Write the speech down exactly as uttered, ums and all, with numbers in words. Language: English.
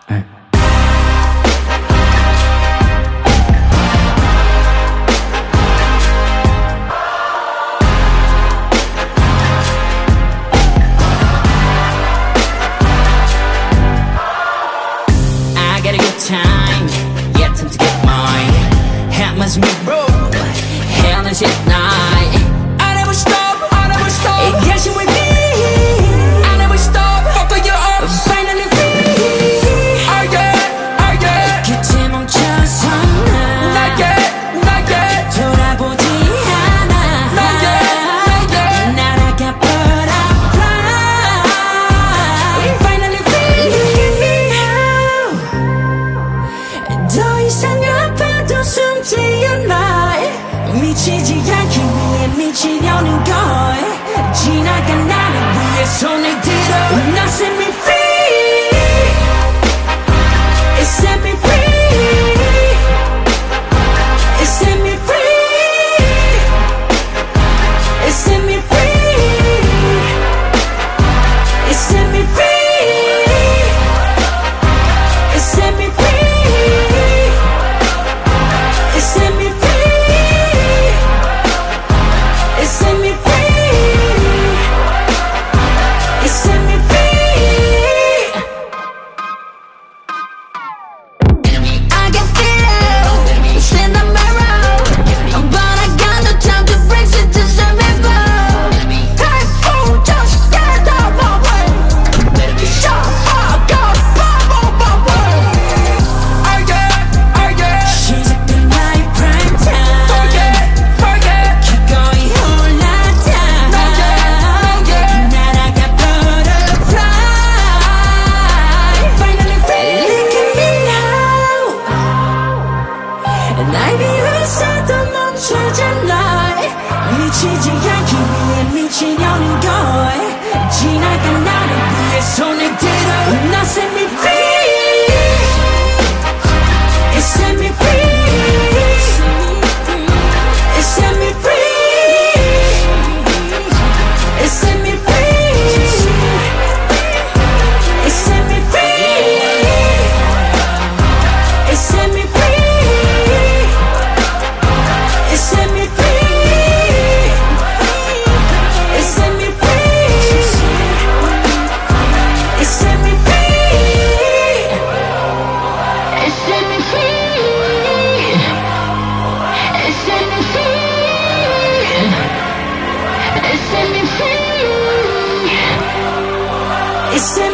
네. I got a good time, yeah, time to get mine. Happens me, bro. Hell is it night. I never stop, I never stop. It gets you with me. I never stop. Fuck you up, finally free. Oh yeah, oh yeah. 그때 멈춰서 나 나게, 나게 돌아보지 않아. 나게, 나게 날아가 butterfly. Finally free. 더 이상 아파도 숨지 않아. 미치지 않기 위해 미치려는 걸 지나간 나를 위해 손을 들어. Now set me free. It set me free. It set me free. It set me free. It set me free. It set me free. It set me free. It set me free. It set me free. I can feel it, it's in the mirror, but I got no time to break it to the river. Hey fool, just get out my way. Shut up, go bubble bubble. Oh yeah, oh yeah. 시작된 나의 prime time. Forget, forget. 기꺼이 올라타. No yeah, no yeah. 날아가 butterfly. Finally free. Look at me now. 날 비웃어도 멈추지 않아. 미치지 않기 위해 미치려는 걸 지나간 나를 위해 손을 들어. Now set me free. It set me free. It set me free. It set me free. It set me free. It set me free. It set me free. It set me free. It set me free. It set me free. It set me free. It set me free. It set